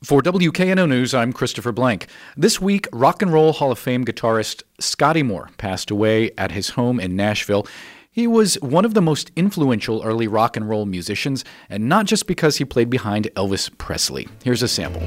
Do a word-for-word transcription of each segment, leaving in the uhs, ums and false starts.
For W K N O News, I'm Christopher Blank. This week, Rock and Roll Hall of Fame guitarist Scotty Moore passed away at his home in Nashville. He was one of the most influential early rock and roll musicians, and not just because he played behind Elvis Presley. Here's a sample.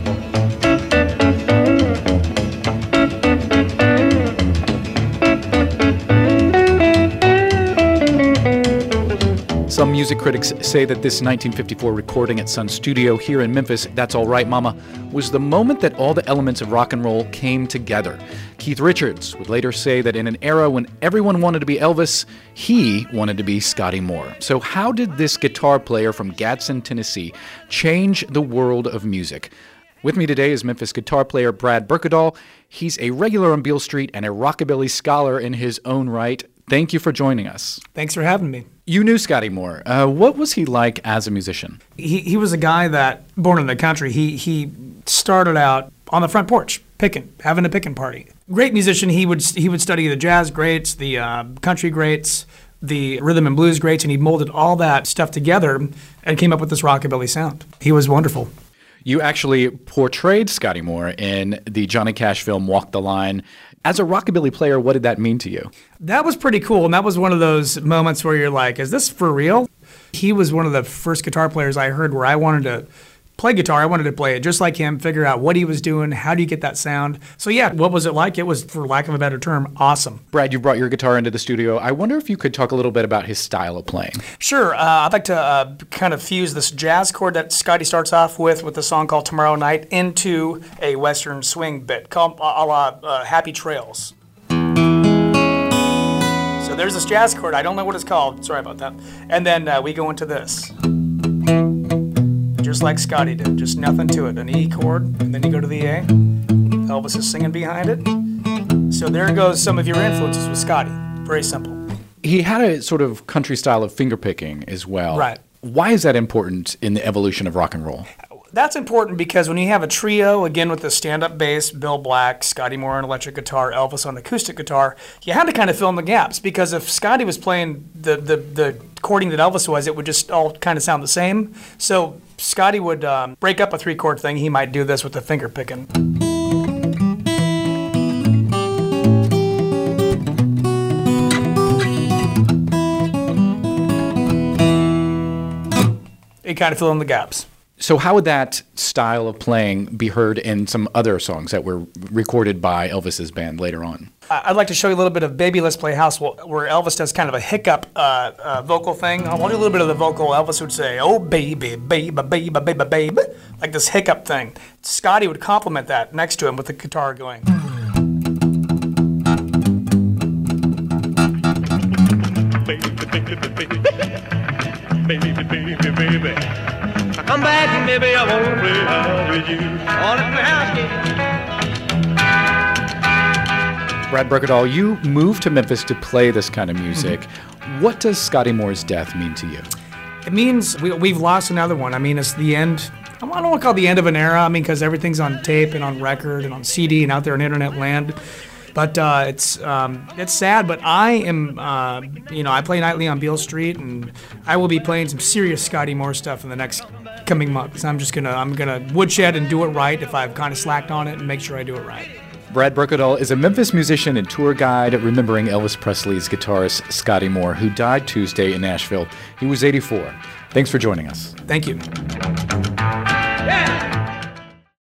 Some music critics say that this nineteen fifty-four recording at Sun Studio here in Memphis, That's All Right Mama, was the moment that all the elements of rock and roll came together. Keith Richards would later say that in an era when everyone wanted to be Elvis, he wanted to be Scotty Moore. So how did this guitar player from Gadsden, Tennessee, change the world of music? With me today is Memphis guitar player Brad Berkedal. He's a regular on Beale Street and a rockabilly scholar in his own right. Thank you for joining us. Thanks for having me. You knew Scotty Moore. Uh, what was he like as a musician? He he was a guy that, born in the country, he he started out on the front porch, picking, having a picking party. Great musician. He would he would study the jazz greats, the uh, country greats, the rhythm and blues greats, and he molded all that stuff together and came up with this rockabilly sound. He was wonderful. You actually portrayed Scotty Moore in the Johnny Cash film Walk the Line. As a rockabilly player, what did that mean to you? That was pretty cool, and that was one of those moments where you're like, is this for real? He was one of the first guitar players I heard where I wanted to play guitar. I wanted to play it just like him, figure out what he was doing, how do you get that sound? So yeah, what was it like? It was, for lack of a better term, awesome. Brad, you brought your guitar into the studio. I wonder if you could talk a little bit about his style of playing. Sure. Uh, I'd like to uh, kind of fuse this jazz chord that Scotty starts off with, with a song called Tomorrow Night, into a Western swing bit called a la uh, Happy Trails. So there's this jazz chord. I don't know what it's called. Sorry about that. And then uh, we go into this. Just like Scotty did, just nothing to it. An E chord, and then you go to the A. Elvis is singing behind it. So there goes some of your influences with Scotty. Very simple. He had a sort of country style of fingerpicking as well. Right. Why is that important in the evolution of rock and roll? That's important because when you have a trio, again with the stand-up bass, Bill Black, Scotty Moore on electric guitar, Elvis on acoustic guitar, you had to kind of fill in the gaps because if Scotty was playing the, the, the chording that Elvis was, it would just all kind of sound the same. So Scotty would um, break up a three-chord thing. He might do this with the finger picking. It kind of fill in the gaps. So how would that style of playing be heard in some other songs that were recorded by Elvis's band later on? I'd like to show you a little bit of Baby Let's Play House, where Elvis does kind of a hiccup uh, uh, vocal thing. I'll do a little bit of the vocal. Elvis would say, oh, baby, baby, baby, baby, baby, like this hiccup thing. Scotty would complement that next to him with the guitar going. Baby, baby, baby, baby, baby, baby, baby. Come back and baby, I wanna play house with you. All in the house, yeah. Brad Berkedal, you moved to Memphis to play this kind of music. Mm-hmm. What does Scotty Moore's death mean to you? It means we, we've lost another one. I mean, it's the end. I don't want to call it the end of an era. I mean, because everything's on tape and on record and on C D and out there in internet land. But uh, it's um, it's sad. But I am, uh, you know, I play nightly on Beale Street, and I will be playing some serious Scotty Moore stuff in the next coming months. I'm just gonna I'm gonna woodshed and do it right if I've kind of slacked on it, and make sure I do it right. Brad Berkedal is a Memphis musician and tour guide remembering Elvis Presley's guitarist Scotty Moore, who died Tuesday in Nashville. He was eighty-four. Thanks for joining us. Thank you.